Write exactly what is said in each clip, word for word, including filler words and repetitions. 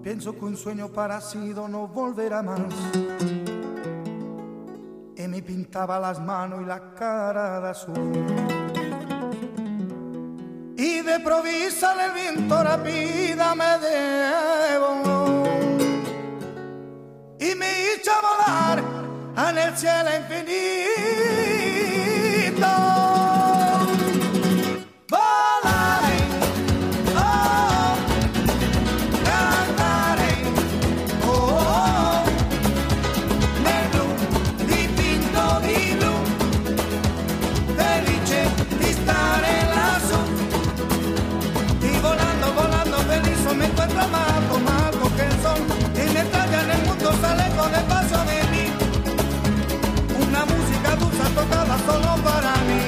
Pienso que un sueño parecido no volverá más. Y me pintaba las manos y la cara de azul. Y de provisa el viento rápida me debo. Y me hizo volar en el cielo infinito. Me encuentro amado, amado que el sol y me trae en el mundo, sale con el paso de mí. Una música dulce tocada solo para mí.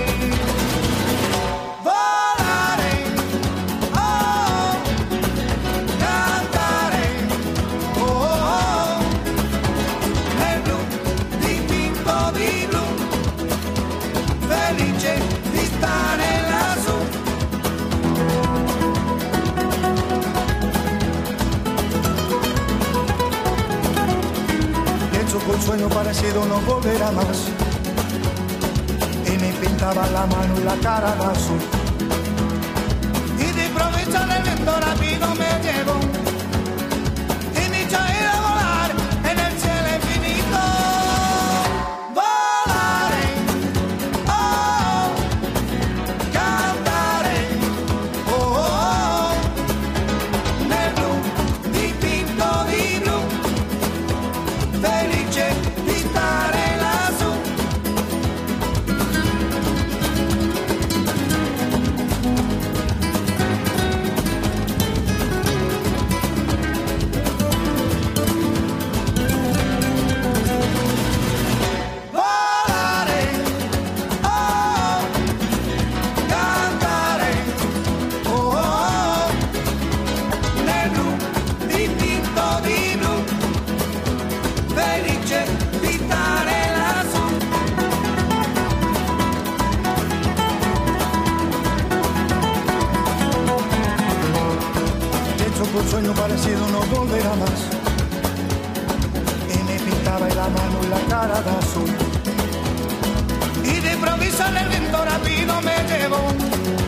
Volaré, oh, cantaré, oh, oh, nel blu dipinto di blu, felice di stare lassù. Con sueño parecido no volverá más. Y me pintaba la mano y la cara de azul. Y de improviso el viento rápido me llevó. Y me echó a ir a volar en el cielo infinito. Volaré, oh, cantaré, oh, oh, nel blu dipinto di blu, felice di stare lassù. Volare, oh, cantare, oh, oh, nel blu dipinto di blu, felice di stare lassù. Pienso que un sueño parecido no volverá más. Y me pintaba la mano y la cara de azul. Y de improviso el viento rápido me llevó.